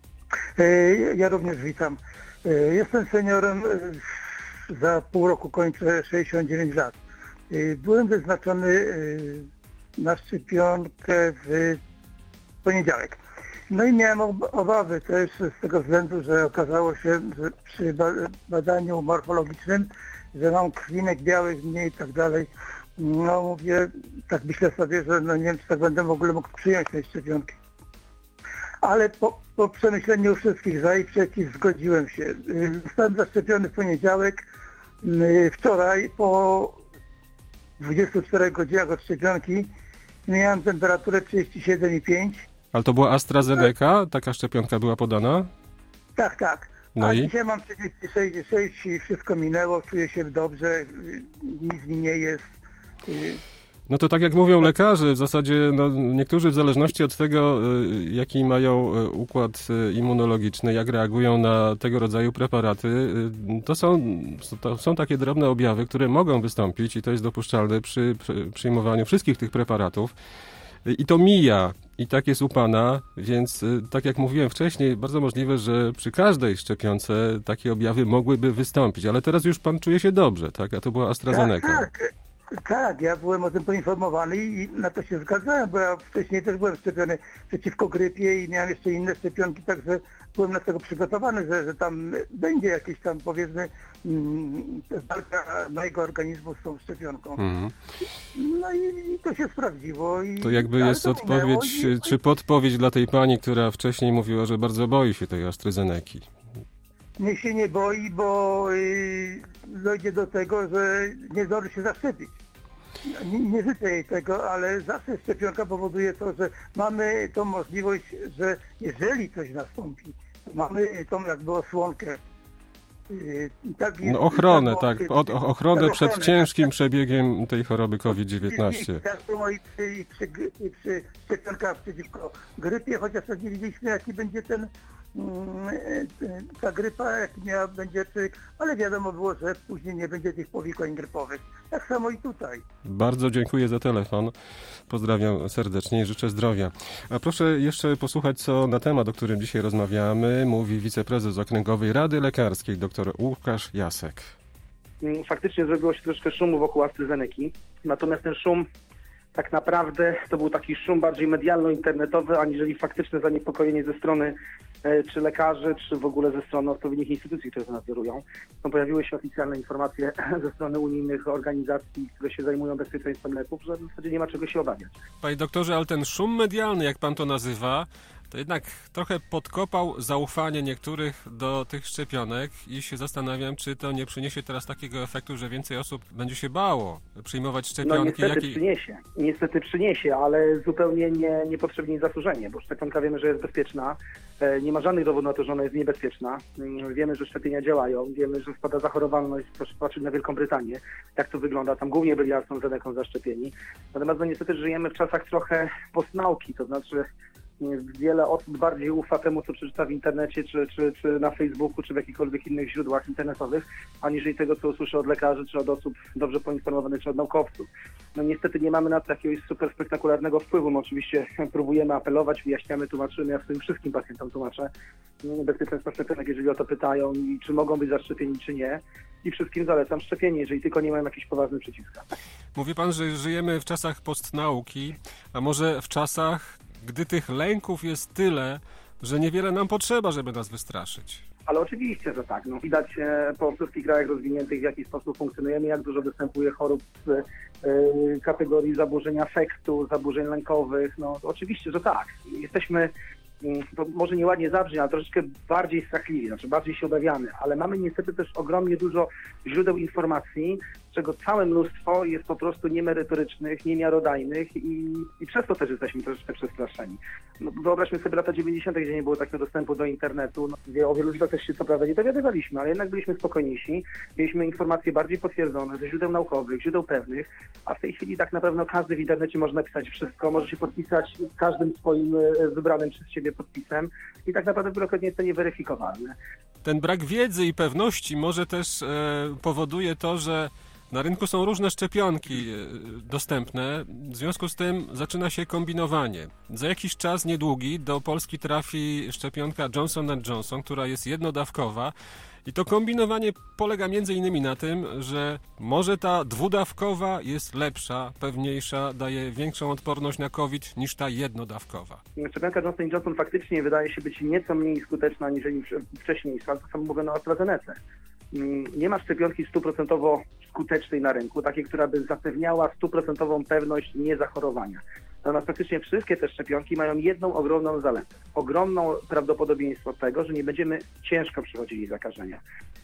S12: Ja również witam. Jestem seniorem, za pół roku kończę sześćdziesiąt dziewięć lat. Byłem wyznaczony na szczepionkę w poniedziałek. No i miałem obawy też z tego względu, że okazało się, że przy badaniu morfologicznym, że mam krwinek białych mniej i tak dalej. No mówię, tak myślę sobie, że no nie wiem, czy tak będę w ogóle mógł przyjąć tej szczepionki. Ale po, po przemyśleniu wszystkich za i przeciw zgodziłem się. Zostałem zaszczepiony w poniedziałek. Wczoraj po dwudziestu czterech godzinach od szczepionki miałem temperaturę trzydzieści siedem i pięć.
S2: Ale to była AstraZeneca? Taka szczepionka była podana?
S12: Tak, tak.
S2: No
S12: A
S2: i?
S12: dzisiaj mam trzydzieści sześć i sześć i wszystko minęło, czuję się dobrze, nic mi nie jest.
S2: No to tak jak mówią lekarze, w zasadzie no, niektórzy w zależności od tego, jaki mają układ immunologiczny, jak reagują na tego rodzaju preparaty, to są, to są takie drobne objawy, które mogą wystąpić i to jest dopuszczalne przy, przy przyjmowaniu wszystkich tych preparatów. I to mija. I tak jest u pana, więc tak jak mówiłem wcześniej, bardzo możliwe, że przy każdej szczepionce takie objawy mogłyby wystąpić. Ale teraz już pan czuje się dobrze, tak? A to była AstraZeneca.
S12: Tak, tak. Tak, ja byłem o tym poinformowany i na to się zgadzałem, bo ja wcześniej też byłem szczepiony przeciwko grypie i miałem jeszcze inne szczepionki, także byłem na tego przygotowany, że, że tam będzie jakieś tam, powiedzmy, walka mojego organizmu z tą szczepionką. Mhm. No i, i to się sprawdziło. I,
S2: to jakby jest to odpowiedź, i... czy podpowiedź dla tej pani, która wcześniej mówiła, że bardzo boi się tej AstraZeneki.
S12: Niech się nie boi, bo yy, dojdzie do tego, że nie zdąży się zaszczepić. Nie, nie życzę jej tego, ale zawsze szczepionka powoduje to, że mamy tą możliwość, że jeżeli coś nastąpi, to mamy tą jakby osłonkę. Yy, tak
S2: no ochronę, tak, od, ochronę tak, przed ochronę, ciężkim tak, przebiegiem tej choroby COVID dziewiętnaście.
S12: Tak samo i przy, i przy, i przy szczepionkach przeciwko grypie, chociaż nie wiedzieliśmy, jaki będzie ten ta grypa, jak miała, będzie, ale wiadomo było, że później nie będzie tych powikłań grypowych. Tak samo i tutaj.
S2: Bardzo dziękuję za telefon. Pozdrawiam serdecznie i życzę zdrowia. A proszę jeszcze posłuchać, co na temat, o którym dzisiaj rozmawiamy, mówi wiceprezes Okręgowej Rady Lekarskiej, dr Łukasz Jasek.
S13: Faktycznie zrobiło się troszkę szumu wokół AstraZeneki, natomiast ten szum tak naprawdę to był taki szum bardziej medialno-internetowy, aniżeli faktyczne zaniepokojenie ze strony e, czy lekarzy, czy w ogóle ze strony odpowiednich instytucji, które to nadzorują. To pojawiły się oficjalne informacje ze strony unijnych organizacji, które się zajmują bezpieczeństwem leków, że w zasadzie nie ma czego się obawiać.
S2: Panie doktorze, ale ten szum medialny, jak pan to nazywa, to jednak trochę podkopał zaufanie niektórych do tych szczepionek i się zastanawiam, czy to nie przyniesie teraz takiego efektu, że więcej osób będzie się bało przyjmować szczepionki.
S13: No niestety
S2: Jaki...
S13: przyniesie, niestety przyniesie, ale zupełnie nie, niepotrzebnie i zasłużenie, bo szczepionka wiemy, że jest bezpieczna, nie ma żadnych dowodów na to, że ona jest niebezpieczna. Wiemy, że szczepienia działają, wiemy, że spada zachorowalność, proszę patrzeć na Wielką Brytanię, jak to wygląda, tam głównie byli AstraZeneką zaszczepieni. Natomiast no niestety żyjemy w czasach trochę postnauki, to znaczy wiele osób bardziej ufa temu, co przeczyta w internecie, czy, czy, czy na Facebooku, czy w jakichkolwiek innych źródłach internetowych, aniżeli tego, co usłyszy od lekarzy, czy od osób dobrze poinformowanych, czy od naukowców. No niestety nie mamy na to jakiegoś super spektakularnego wpływu. My oczywiście próbujemy apelować, wyjaśniamy, tłumaczymy, ja swoim wszystkim pacjentom tłumaczę bezpieczeństwo szczepionek, jeżeli o to pytają, i czy mogą być zaszczepieni, czy nie. I wszystkim zalecam szczepienie, jeżeli tylko nie mają jakichś poważnych przeciwwskazań.
S2: Mówi pan, że żyjemy w czasach postnauki, a może w czasach, gdy tych lęków jest tyle, że niewiele nam potrzeba, żeby nas wystraszyć.
S13: Ale oczywiście, że tak. No, widać e, po wszystkich krajach rozwiniętych, w jaki sposób funkcjonujemy, jak dużo występuje chorób z e, kategorii zaburzeń afektu, zaburzeń lękowych. No oczywiście, że tak. Jesteśmy, to może nieładnie zabrzmi, ale troszeczkę bardziej strachliwi, znaczy bardziej się obawiamy, ale mamy niestety też ogromnie dużo źródeł informacji, czego całe mnóstwo jest po prostu niemerytorycznych, niemiarodajnych i, i przez to też jesteśmy troszeczkę przestraszeni. No, wyobraźmy sobie lata dziewięćdziesiąte, gdzie nie było takiego dostępu do internetu. No, o wielu rzeczach też się co prawda nie dowiadywaliśmy, ale jednak byliśmy spokojniejsi. Mieliśmy informacje bardziej potwierdzone ze źródeł naukowych, źródeł pewnych, a w tej chwili tak naprawdę każdy w internecie może napisać wszystko, może się podpisać każdym swoim wybranym przez siebie podpisem i tak naprawdę wielokrotnie jest to nieweryfikowalne.
S2: Ten brak wiedzy i pewności może też e, powoduje to, że na rynku są różne szczepionki dostępne, w związku z tym zaczyna się kombinowanie. Za jakiś czas niedługi do Polski trafi szczepionka Johnson and Johnson, która jest jednodawkowa i to kombinowanie polega między innymi na tym, że może ta dwudawkowa jest lepsza, pewniejsza, daje większą odporność na COVID niż ta jednodawkowa.
S13: Szczepionka Johnson and Johnson faktycznie wydaje się być nieco mniej skuteczna niż wcześniej, tak samo mówiono o AstraZenece. Nie ma szczepionki stuprocentowo skutecznej na rynku, takiej, która by zapewniała stuprocentową pewność niezachorowania. Natomiast praktycznie wszystkie te szczepionki mają jedną ogromną zaletę. Ogromną prawdopodobieństwo tego, że nie będziemy ciężko przechodzili zakażenia.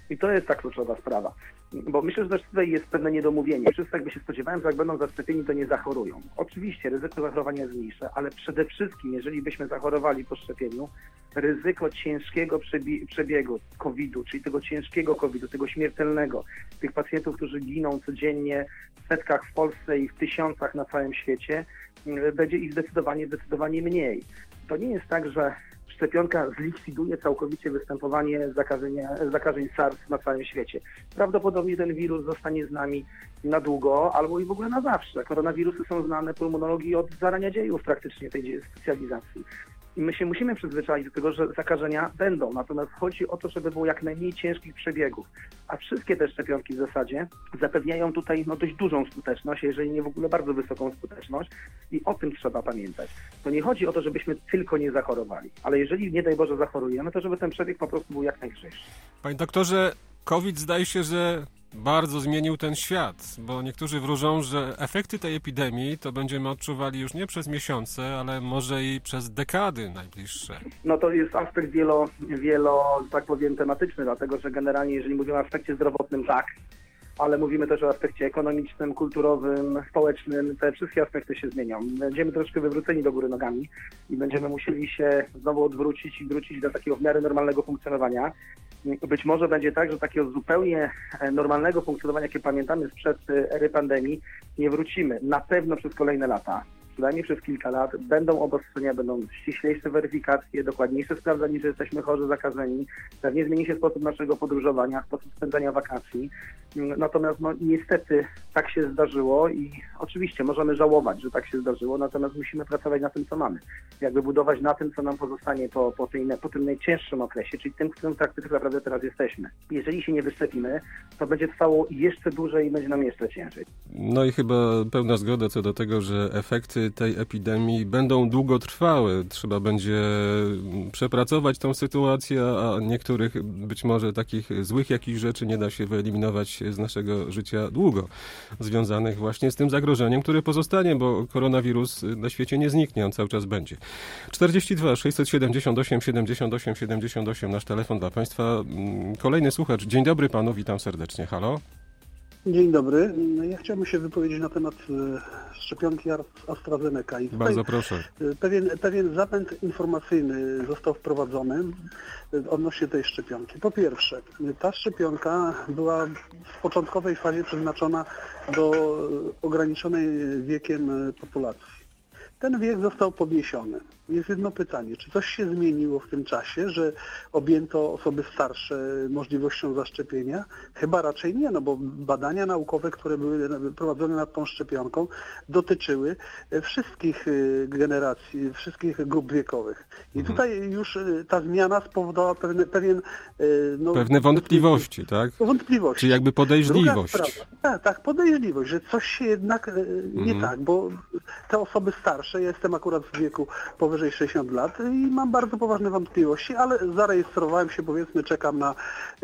S13: I to jest ta kluczowa sprawa. Bo myślę, że też tutaj jest pewne niedomówienie. Wszyscy jakby się spodziewają, że jak będą zaszczepieni, to nie zachorują. Oczywiście ryzyko zachorowania jest mniejsze, ale przede wszystkim, jeżeli byśmy zachorowali po szczepieniu, ryzyko ciężkiego przebie- przebiegu kowida, czyli tego ciężkiego kowida, tego śmiertelnego, tych pacjentów, którzy giną codziennie w setkach w Polsce i w tysiącach na całym świecie, będzie ich zdecydowanie, zdecydowanie mniej. To nie jest tak, że szczepionka zlikwiduje całkowicie występowanie zakażenia, zakażeń SARS na całym świecie. Prawdopodobnie ten wirus zostanie z nami na długo albo i w ogóle na zawsze. Koronawirusy są znane pulmonologii od zarania dziejów praktycznie tej specjalizacji. I my się musimy przyzwyczaić do tego, że zakażenia będą. Natomiast chodzi o to, żeby było jak najmniej ciężkich przebiegów. A wszystkie te szczepionki w zasadzie zapewniają tutaj no, dość dużą skuteczność, jeżeli nie w ogóle bardzo wysoką skuteczność. I o tym trzeba pamiętać. To nie chodzi o to, żebyśmy tylko nie zachorowali. Ale jeżeli nie daj Boże zachorujemy, to żeby ten przebieg po prostu był jak najlżejszy.
S2: Panie doktorze, COVID zdaje się, że bardzo zmienił ten świat, bo niektórzy wróżą, że efekty tej epidemii to będziemy odczuwali już nie przez miesiące, ale może i przez dekady najbliższe.
S13: No to jest aspekt wielo, wielo, tak powiem, tematyczny, dlatego że generalnie jeżeli mówimy o aspekcie zdrowotnym, tak, ale mówimy też o aspekcie ekonomicznym, kulturowym, społecznym, te wszystkie aspekty się zmienią. Będziemy troszkę wywróceni do góry nogami i będziemy musieli się znowu odwrócić i wrócić do takiego w miarę normalnego funkcjonowania. Być może będzie tak, że takiego zupełnie normalnego funkcjonowania, jakie pamiętamy sprzed ery pandemii, nie wrócimy. Na pewno przez kolejne lata, przynajmniej przez kilka lat, będą obostrzenia, będą ściślejsze weryfikacje, dokładniejsze sprawdzanie, że jesteśmy chorzy, zakażeni. Pewnie zmieni się sposób naszego podróżowania, sposób spędzania wakacji. Natomiast no, niestety tak się zdarzyło i oczywiście możemy żałować, że tak się zdarzyło, natomiast musimy pracować na tym, co mamy. Jakby budować na tym, co nam pozostanie po, po, tej, po tym najcięższym okresie, czyli tym, w którym tak naprawdę teraz jesteśmy. Jeżeli się nie wyszczepimy, to będzie trwało jeszcze dłużej i będzie nam jeszcze ciężej.
S2: No i chyba pełna zgoda co do tego, że efekty tej epidemii będą długotrwałe. Trzeba będzie przepracować tą sytuację, a niektórych być może takich złych jakichś rzeczy nie da się wyeliminować z naszego życia długo, związanych właśnie z tym zagrożeniem, które pozostanie, bo koronawirus na świecie nie zniknie, on cały czas będzie. czterdzieści dwa sześćset siedemdziesiąt osiem siedemdziesiąt osiem siedemdziesiąt osiem, nasz telefon dla Państwa. Kolejny słuchacz. Dzień dobry Panu, witam serdecznie. Halo?
S14: Dzień dobry. Ja chciałbym się wypowiedzieć na temat szczepionki AstraZeneca. I
S2: Bardzo proszę.
S14: Pewien, pewien zapęd informacyjny został wprowadzony odnośnie tej szczepionki. Po pierwsze, ta szczepionka była w początkowej fazie przeznaczona do ograniczonej wiekiem populacji. Ten wiek został podniesiony. Jest jedno pytanie, czy coś się zmieniło w tym czasie, że objęto osoby starsze możliwością zaszczepienia? Chyba raczej nie, no bo badania naukowe, które były prowadzone nad tą szczepionką, dotyczyły wszystkich generacji, wszystkich grup wiekowych. I mhm. tutaj już ta zmiana spowodowała pewne, pewien... No,
S2: pewne wątpliwości, tak?
S14: Wątpliwości.
S2: Czy jakby podejrzliwość.
S14: Tak, tak, podejrzliwość, że coś się jednak nie mhm. tak, bo te osoby starsze, ja jestem akurat w wieku powyżej sześćdziesiąt lat i mam bardzo poważne wątpliwości, ale zarejestrowałem się, powiedzmy, czekam na,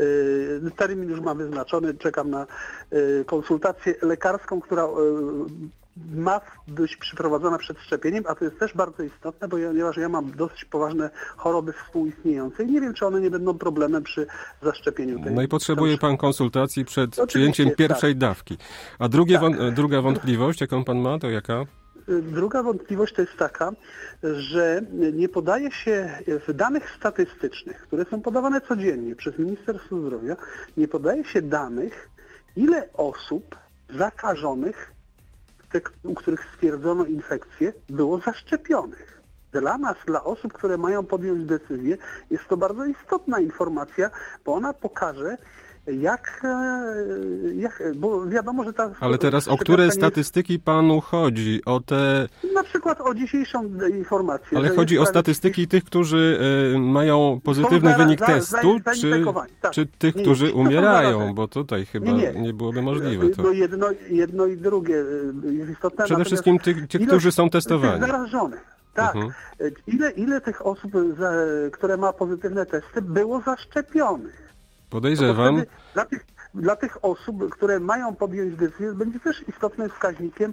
S14: y, termin już mam wyznaczony, czekam na y, konsultację lekarską, która y, ma być przeprowadzona przed szczepieniem, a to jest też bardzo istotne, ponieważ ja mam dosyć poważne choroby współistniejące i nie wiem, czy one nie będą problemem przy zaszczepieniu tej.
S2: No i potrzebuje Pan konsultacji przed
S14: Oczywiście,
S2: przyjęciem pierwszej
S14: tak.
S2: dawki. A drugie,
S14: tak.
S2: wą- druga wątpliwość, jaką Pan ma, to jaka?
S14: Druga wątpliwość to jest taka, że nie podaje się w danych statystycznych, które są podawane codziennie przez Ministerstwo Zdrowia, nie podaje się danych, ile osób zakażonych, te, u których stwierdzono infekcję, było zaszczepionych. Dla nas, dla osób, które mają podjąć decyzję, jest to bardzo istotna informacja, bo ona pokaże, Jak, jak, bo wiadomo, że ta...
S2: Ale teraz o które statystyki jest... Panu chodzi? O te...
S14: Na przykład o dzisiejszą informację.
S2: Ale chodzi o statystyki jest... tych, którzy y, mają pozytywny za, wynik za, testu, za, czy, tak. czy tych, nie, którzy nie, umierają? Bo tutaj chyba nie, nie. nie byłoby możliwe. To.
S14: No jedno, jedno i drugie jest istotne.
S2: Przede wszystkim tych, tych którzy są testowani.
S14: Zarażonych. Tak. Mhm. Ile, ile tych osób, za, które ma pozytywne testy, było zaszczepionych?
S2: Podejrzewam.
S14: Dla tych, dla tych osób, które mają podjąć decyzję, będzie też istotnym wskaźnikiem,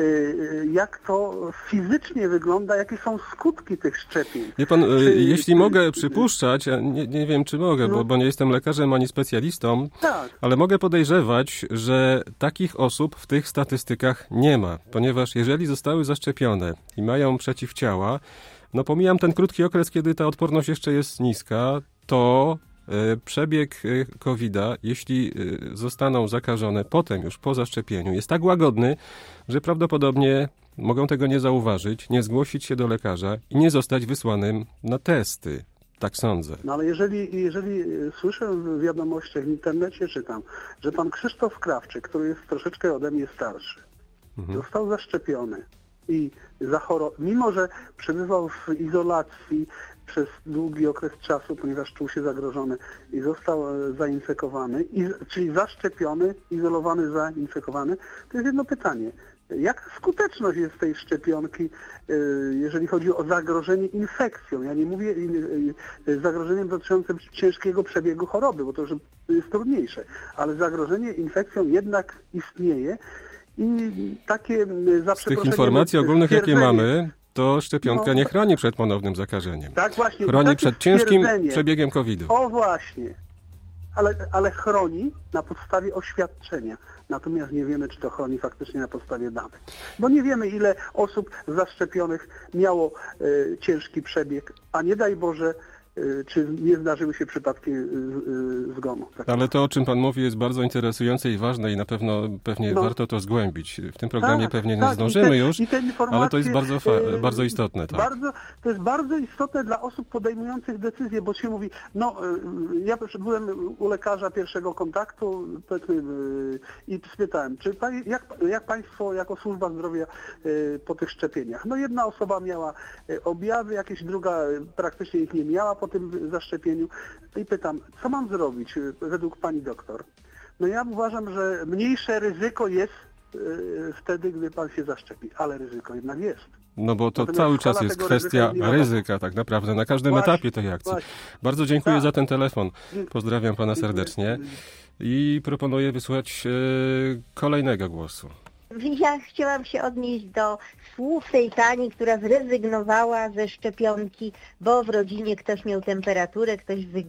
S14: jak to fizycznie wygląda, jakie są skutki tych szczepień.
S2: Wie pan,
S14: Czy,
S2: jeśli
S14: czy,
S2: mogę przypuszczać, ja nie, nie wiem czy mogę, no, bo, bo nie jestem lekarzem ani specjalistą,
S14: tak.
S2: ale mogę podejrzewać, że takich osób w tych statystykach nie ma, ponieważ jeżeli zostały zaszczepione i mają przeciwciała, no pomijam ten krótki okres, kiedy ta odporność jeszcze jest niska, to przebieg kowida, jeśli zostaną zakażone potem już po zaszczepieniu, jest tak łagodny, że prawdopodobnie mogą tego nie zauważyć, nie zgłosić się do lekarza i nie zostać wysłanym na testy. Tak sądzę.
S14: No ale jeżeli, jeżeli słyszę w wiadomościach w internecie, czytam, że pan Krzysztof Krawczyk, który jest troszeczkę ode mnie starszy, mhm. został zaszczepiony i zachorował, mimo że przebywał w izolacji przez długi okres czasu, ponieważ czuł się zagrożony i został zainfekowany, i, czyli zaszczepiony, izolowany, zainfekowany, to jest jedno pytanie. Jaka skuteczność jest tej szczepionki, jeżeli chodzi o zagrożenie infekcją? Ja nie mówię zagrożeniem dotyczącym ciężkiego przebiegu choroby, bo to już jest trudniejsze, ale zagrożenie infekcją jednak istnieje i takie za
S2: Z tych informacji ogólnych, jakie mamy, to szczepionka no, nie chroni przed ponownym zakażeniem.
S14: Tak właśnie.
S2: Chroni przed ciężkim przebiegiem kowida.
S14: O właśnie. Ale, ale chroni na podstawie oświadczenia. Natomiast nie wiemy, czy to chroni faktycznie na podstawie danych. Bo nie wiemy, ile osób zaszczepionych miało y, ciężki przebieg, a nie daj Boże, y, czy nie zdarzyły się przypadki y, y, zgonu. Tak.
S2: Ale to, o czym pan mówi, jest bardzo interesujące i ważne i na pewno pewnie no. warto to zgłębić. W tym programie tak, pewnie nie tak, zdążymy te, już, ale to jest bardzo, fa- bardzo istotne. Tak.
S14: Bardzo, to jest bardzo istotne dla osób podejmujących decyzje, bo się mówi, no ja byłem u lekarza pierwszego kontaktu powiedzmy, i spytałem, czy pa, jak, jak państwo jako służba zdrowia po tych szczepieniach? No jedna osoba miała objawy, jakieś druga praktycznie ich nie miała po tym zaszczepieniu i pytam, co mam zrobić według pani doktor? No ja uważam, że mniejsze ryzyko jest wtedy, gdy pan się zaszczepi, ale ryzyko jednak jest.
S2: No bo to Natomiast cały czas jest kwestia ryzyka, ryzyka tak naprawdę na każdym właśnie, etapie tej akcji. Właśnie. Bardzo dziękuję tak. za ten telefon. Pozdrawiam pana serdecznie i proponuję wysłać e, kolejnego głosu.
S15: Ja chciałam się odnieść do słów tej pani, która zrezygnowała ze szczepionki, bo w rodzinie ktoś miał temperaturę, ktoś wy,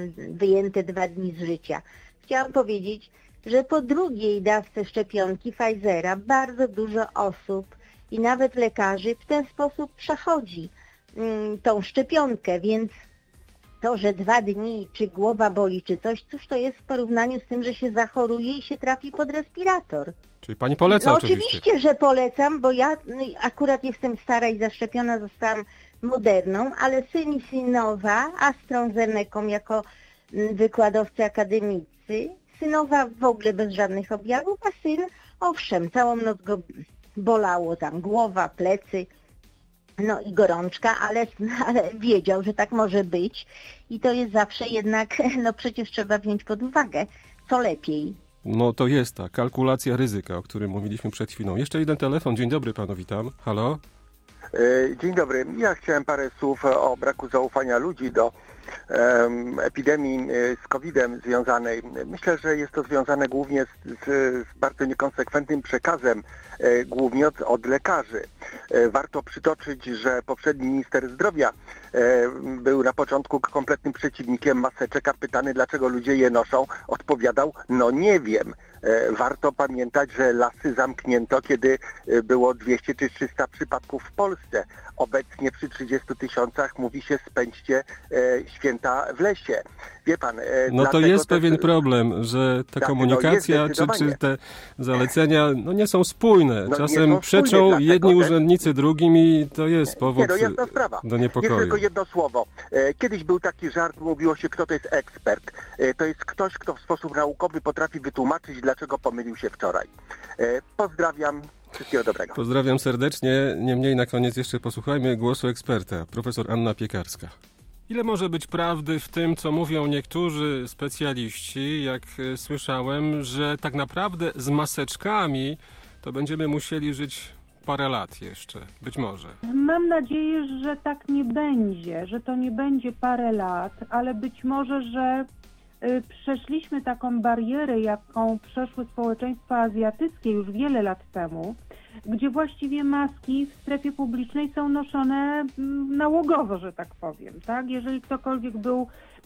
S15: wyjęte dwa dni z życia. Chciałam powiedzieć, że po drugiej dawce szczepionki Pfizera bardzo dużo osób i nawet lekarzy w ten sposób przechodzi mm, tą szczepionkę, więc to, że dwa dni, czy głowa boli, czy coś, cóż to jest w porównaniu z tym, że się zachoruje i się trafi pod respirator.
S2: Czyli pani poleca
S15: no,
S2: oczywiście.
S15: Oczywiście, że polecam, bo ja no, akurat jestem stara i zaszczepiona zostałam Moderną, ale syn i synowa AstraZeneką jako wykładowcy akademicy, synowa w ogóle bez żadnych objawów, a syn owszem, całą noc go bolało tam głowa, plecy, no i gorączka, ale, ale wiedział, że tak może być i to jest zawsze jednak, no przecież trzeba wziąć pod uwagę, co lepiej.
S2: No to jest ta kalkulacja ryzyka, o którym mówiliśmy przed chwilą. Jeszcze jeden telefon. Dzień dobry panu, witam. Halo?
S16: Dzień dobry. Ja chciałem parę słów o braku zaufania ludzi do um, epidemii z kowidem związanej. Myślę, że jest to związane głównie z, z, z bardzo niekonsekwentnym przekazem, e, głównie od, od lekarzy. E, warto przytoczyć, że poprzedni minister zdrowia e, był na początku kompletnym przeciwnikiem maseczek, a pytany, dlaczego ludzie je noszą, odpowiadał, no nie wiem. Warto pamiętać, że lasy zamknięto, kiedy było dwieście czy trzysta przypadków w Polsce. Obecnie przy trzydziestu tysiącach mówi się spędźcie e, święta w lesie. Wie pan... E,
S2: no to jest pewien też, problem, że ta komunikacja czy, czy te zalecenia no nie są spójne. No, Czasem są przeczą spójne, jedni też, urzędnicy drugim i to jest powód nie, no sprawa. do niepokoju.
S16: Jest tylko jedno słowo. E, kiedyś był taki żart, mówiło się, kto to jest ekspert. E, to jest ktoś, kto w sposób naukowy potrafi wytłumaczyć, dlaczego pomylił się wczoraj. E, pozdrawiam. Wszystkiego dobrego.
S2: Pozdrawiam serdecznie. Niemniej na koniec jeszcze posłuchajmy głosu eksperta, profesor Anna Piekarska. Ile może być prawdy w tym, co mówią niektórzy specjaliści, jak słyszałem, że tak naprawdę z maseczkami to będziemy musieli żyć parę lat jeszcze, być może.
S8: Mam nadzieję, że tak nie będzie, że to nie będzie parę lat, ale być może, że przeszliśmy taką barierę, jaką przeszły społeczeństwa azjatyckie już wiele lat temu, gdzie właściwie maski w strefie publicznej są noszone nałogowo, że tak powiem, tak? Jeżeli ktokolwiek był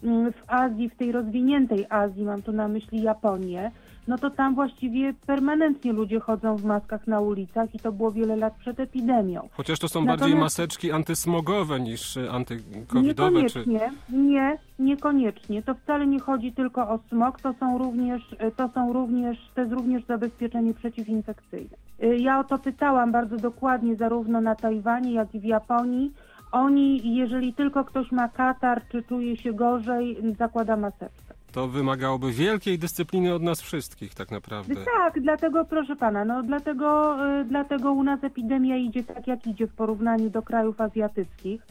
S8: w Azji, w tej rozwiniętej Azji, mam tu na myśli Japonię, no to tam właściwie permanentnie ludzie chodzą w maskach na ulicach i to było wiele lat przed epidemią.
S2: Chociaż to są
S8: Natomiast
S2: bardziej maseczki antysmogowe niż antykowidowe.
S8: Niekoniecznie,
S2: czy...
S8: nie, niekoniecznie. To wcale nie chodzi tylko o smog, to są również, to są również, to jest również zabezpieczenie przeciwinfekcyjne. Ja o to pytałam bardzo dokładnie zarówno na Tajwanie, jak i w Japonii. Oni, jeżeli tylko ktoś ma katar, czy czuje się gorzej, zakłada maseczkę.
S2: To wymagałoby wielkiej dyscypliny od nas wszystkich tak naprawdę.
S8: Tak, dlatego proszę pana, no dlatego, y, dlatego u nas epidemia idzie tak jak idzie w porównaniu do krajów azjatyckich,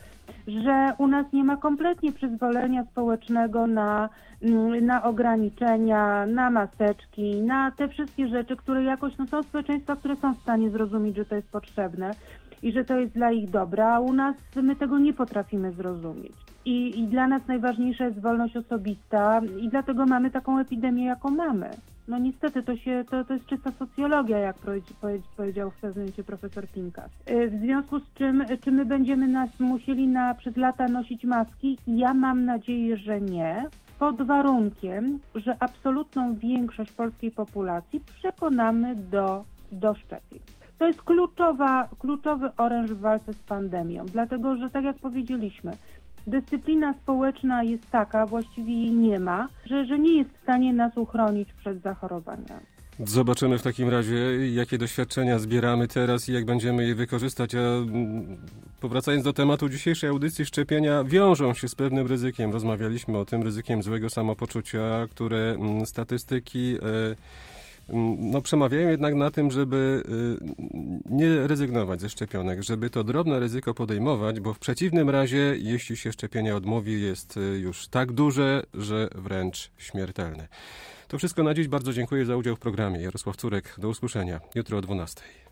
S8: że u nas nie ma kompletnie przyzwolenia społecznego na, y, na ograniczenia, na maseczki, na te wszystkie rzeczy, które jakoś, no są społeczeństwa, które są w stanie zrozumieć, że to jest potrzebne i że to jest dla ich dobra, a u nas my tego nie potrafimy zrozumieć. I, I dla nas najważniejsza jest wolność osobista i dlatego mamy taką epidemię, jaką mamy. No niestety to się, to, to jest czysta socjologia, jak powiedział w pewnym momencie profesor Pinkas. W związku z czym, czy my będziemy nas musieli na, przez lata nosić maski? Ja mam nadzieję, że nie, pod warunkiem, że absolutną większość polskiej populacji przekonamy do, do szczepień. To jest kluczowa, kluczowy oręż w walce z pandemią, dlatego że tak jak powiedzieliśmy, dyscyplina społeczna jest taka, właściwie jej nie ma, że, że nie jest w stanie nas uchronić przed zachorowaniami.
S2: Zobaczymy w takim razie, jakie doświadczenia zbieramy teraz i jak będziemy je wykorzystać. A powracając do tematu dzisiejszej audycji, szczepienia wiążą się z pewnym ryzykiem. Rozmawialiśmy o tym ryzykiem złego samopoczucia, które statystyki no, przemawiają jednak na tym, żeby nie rezygnować ze szczepionek, żeby to drobne ryzyko podejmować, bo w przeciwnym razie, jeśli się szczepienia odmówi, jest już tak duże, że wręcz śmiertelne. To wszystko na dziś. Bardzo dziękuję za udział w programie. Jarosław Córek, do usłyszenia jutro o dwunastej.